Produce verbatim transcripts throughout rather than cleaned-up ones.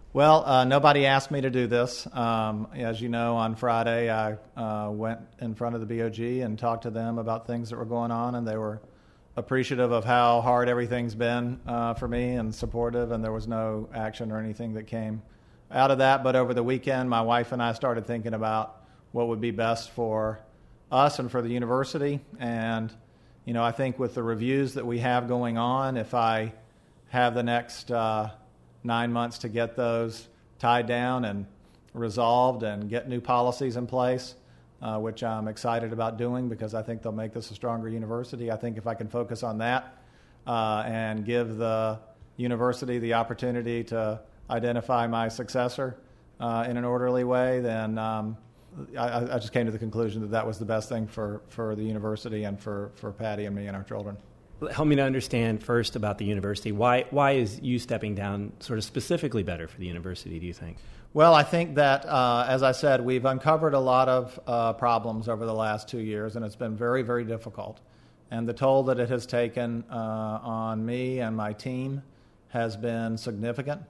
Well, uh, nobody asked me to do this. Um, as you know, on Friday, I uh, went in front of the B O G and talked to them about things that were going on, and they were appreciative of how hard everything's been uh, for me and supportive, and there was no action or anything that came out of that. But over the weekend, my wife and I started thinking about what would be best for us and for the university. And, you know, I think with the reviews that we have going on, if I have the next uh, nine months to get those tied down and resolved and get new policies in place, uh, which I'm excited about doing because I think they'll make this a stronger university. I think if I can focus on that uh, and give the university the opportunity to identify my successor uh, in an orderly way, then um, I, I just came to the conclusion that that was the best thing for, for the university and for, for Patty and me and our children. Help me to understand first about the university. Why why is you stepping down sort of specifically better for the university, do you think? Well, I think that, uh, as I said, we've uncovered a lot of uh, problems over the last two years, and it's been very, very difficult. And the toll that it has taken uh, on me and my team has been significant.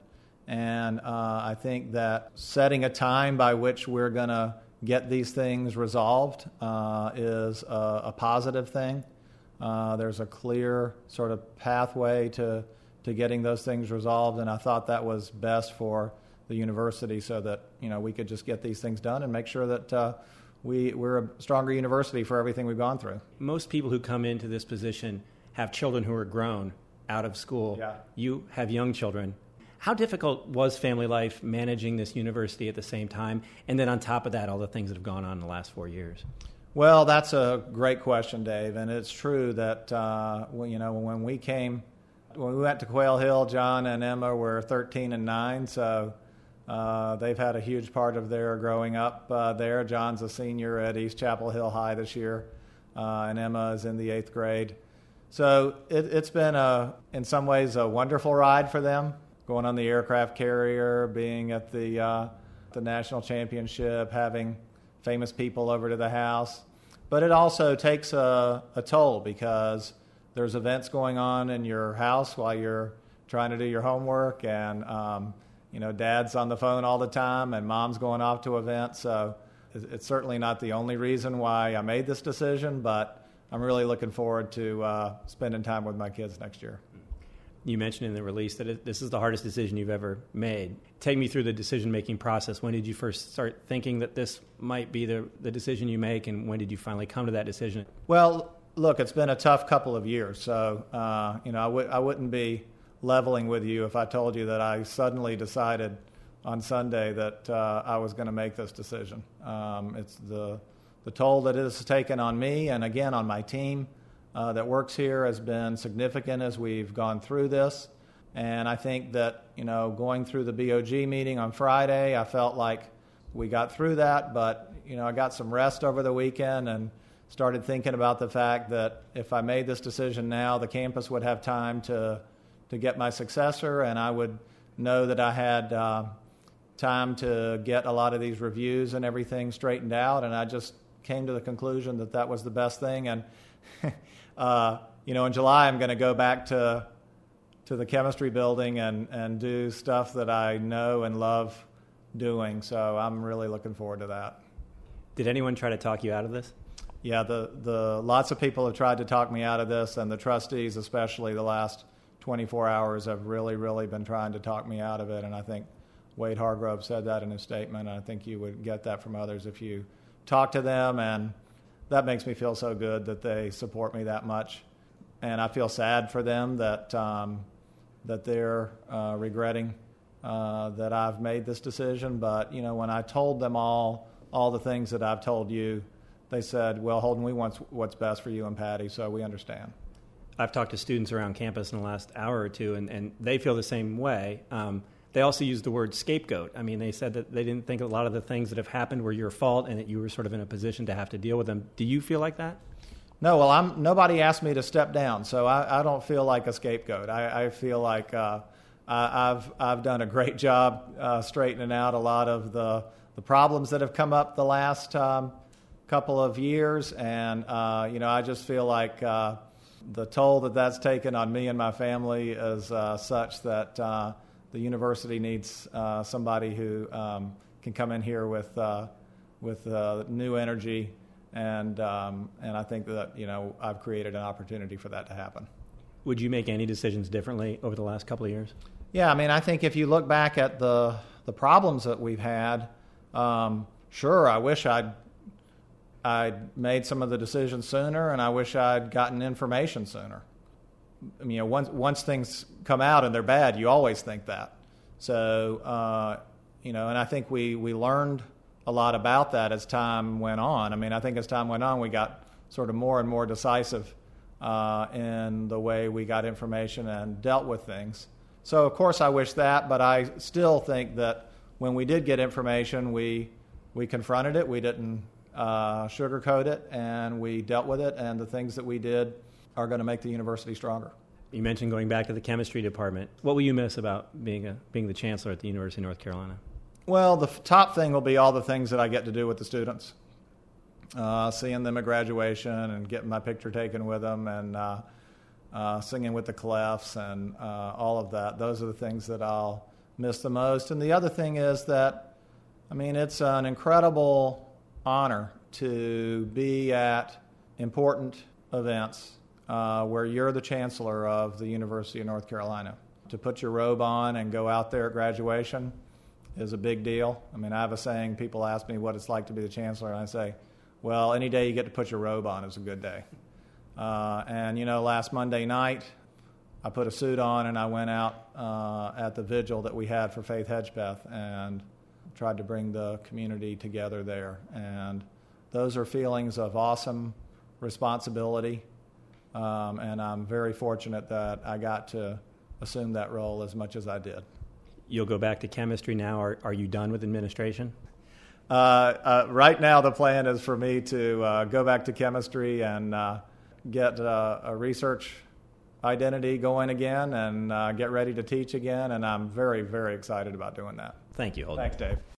And uh, I think that setting a time by which we're going to get these things resolved uh, is a, a positive thing. Uh, there's a clear sort of pathway to, to getting those things resolved, and I thought that was best for the university so that, you know, we could just get these things done and make sure that uh, we, we're a stronger university for everything we've gone through. Most people who come into this position have children who are grown, out of school. Yeah. You have young children. How difficult was family life managing this university at the same time, and then on top of that, all the things that have gone on in the last four years? Well, that's a great question, Dave, and it's true that uh, well, you know, when we came, when we went to Quail Hill, John and Emma were thirteen and nine, so uh, they've had a huge part of their growing up uh, there. John's a senior at East Chapel Hill High this year, uh, and Emma is in the eighth grade. So it, it's been a, in some ways, a wonderful ride for them, going on the aircraft carrier, being at the uh, the national championship, having famous people over to the house. But it also takes a, a toll because there's events going on in your house while you're trying to do your homework, and um, you know, dad's on the phone all the time and mom's going off to events. So it's certainly not the only reason why I made this decision, but I'm really looking forward to uh, spending time with my kids next year. You mentioned in the release that it, this is the hardest decision you've ever made. Take me through the decision-making process. When did you first start thinking that this might be the, the decision you make, and when did you finally come to that decision? Well, look, it's been a tough couple of years, so uh, you know, I, w- I wouldn't be leveling with you if I told you that I suddenly decided on Sunday that uh, I was going to make this decision. Um, it's the the toll that it has taken on me and, again, on my team Uh, that works here has been significant as we've gone through this. And I think that, you know, going through the B O G meeting on Friday, I felt like we got through that. But, you know, I got some rest over the weekend and started thinking about the fact that if I made this decision now, the campus would have time to to get my successor, and I would know that I had uh, time to get a lot of these reviews and everything straightened out. And I just came to the conclusion that that was the best thing. And Uh, you know, in July, I'm going to go back to to the chemistry building and, and do stuff that I know and love doing. So I'm really looking forward to that. Did anyone try to talk you out of this? Yeah, the, the lots of people have tried to talk me out of this, and the trustees, especially the last twenty-four hours, have really, really been trying to talk me out of it. And I think Wade Hargrove said that in his statement, and I think you would get that from others if you talk to them. And that makes me feel so good that they support me that much. And I feel sad for them that um, that they're uh, regretting uh, that I've made this decision. But, you know, when I told them all all the things that I've told you, they said, well, Holden, we want what's best for you and Patty, so we understand. I've talked to students around campus in the last hour or two, and, and they feel the same way. Um, They also used the word scapegoat. I mean, they said that they didn't think a lot of the things that have happened were your fault and that you were sort of in a position to have to deal with them. Do you feel like that? No, well, I'm, nobody asked me to step down, so I, I don't feel like a scapegoat. I, I feel like uh, I, I've I've done a great job uh, straightening out a lot of the, the problems that have come up the last um, couple of years, and uh, you know, I just feel like uh, the toll that that's taken on me and my family is uh, such that uh, the university needs uh, somebody who um, can come in here with uh, with uh, new energy, and um, and I think that, you know, I've created an opportunity for that to happen. Would you make any decisions differently over the last couple of years? Yeah, I mean, I think if you look back at the the problems that we've had, um, sure, I wish I'd I'd made some of the decisions sooner, and I wish I'd gotten information sooner. I mean, you know, once once things come out and they're bad, you always think that. So, uh, you know, and I think we we learned a lot about that as time went on. I mean, I think as time went on, we got sort of more and more decisive uh, in the way we got information and dealt with things. So, of course, I wish that, but I still think that when we did get information, we we confronted it. We didn't uh, sugarcoat it, and we dealt with it. And the things that we did are going to make the university stronger. You mentioned going back to the chemistry department. What will you miss about being a being the chancellor at the University of North Carolina? Well, the f- top thing will be all the things that I get to do with the students, uh, seeing them at graduation and getting my picture taken with them, and uh, uh, singing with the Clefs and uh, all of that. Those are the things that I'll miss the most. And the other thing is that, I mean, it's an incredible honor to be at important events uh, where you're the chancellor of the University of North Carolina. To put your robe on and go out there at graduation is a big deal. I mean, I have a saying, people ask me what it's like to be the chancellor, and I say, well, any day you get to put your robe on is a good day. Uh, and, you know, last Monday night, I put a suit on and I went out uh, at the vigil that we had for Faith Hedgepeth and tried to bring the community together there. And those are feelings of awesome responsibility, um, and I'm very fortunate that I got to assume that role as much as I did. You'll go back to chemistry now. Are, are you done with administration? Uh, uh, right now, the plan is for me to uh, go back to chemistry and uh, get uh, a research identity going again and uh, get ready to teach again, and I'm very, very excited about doing that. Thank you, Holden. Thanks, Dave.